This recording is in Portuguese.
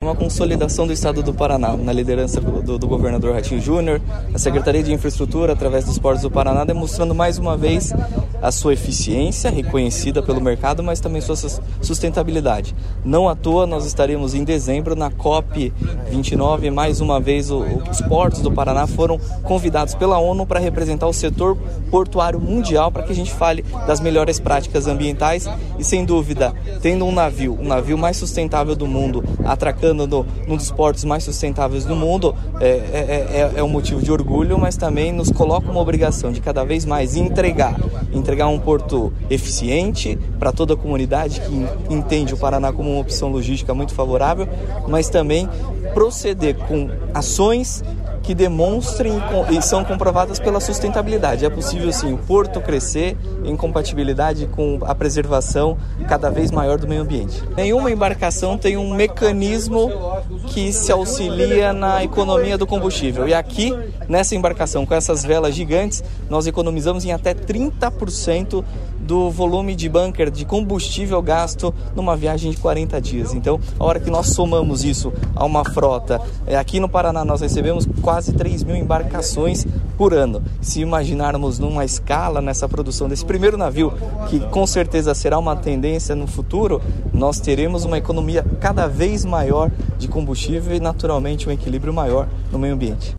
uma consolidação do Estado do Paraná, na liderança do governador Ratinho Júnior, a Secretaria de Infraestrutura, através dos Portos do Paraná, demonstrando mais uma vez a sua eficiência, reconhecida pelo mercado, mas também sua sustentabilidade. Não à toa, nós estaremos em dezembro na COP29, mais uma vez os portos do Paraná foram convidados pela ONU para representar o setor portuário mundial, para que a gente fale das melhores práticas ambientais e, sem dúvida, tendo um navio mais sustentável do mundo, atracando num dos portos mais sustentáveis do mundo, é um motivo de orgulho, mas também nos coloca uma obrigação de cada vez mais entregar um porto eficiente para toda a comunidade que entende o Paraná como uma opção logística muito favorável, mas também proceder com ações que demonstrem e são comprovadas pela sustentabilidade. É possível, sim, o porto crescer em compatibilidade com a preservação cada vez maior do meio ambiente. Nenhuma embarcação tem um mecanismo que se auxilia na economia do combustível. E aqui, nessa embarcação, com essas velas gigantes, nós economizamos em até 30% do volume de bunker, de combustível gasto numa viagem de 40 dias. Então, a hora que nós somamos isso a uma frota, aqui no Paraná nós recebemos quase 3 mil embarcações por ano. Se imaginarmos numa escala, nessa produção desse primeiro navio, que com certeza será uma tendência no futuro, nós teremos uma economia cada vez maior de combustível e, naturalmente, um equilíbrio maior no meio ambiente.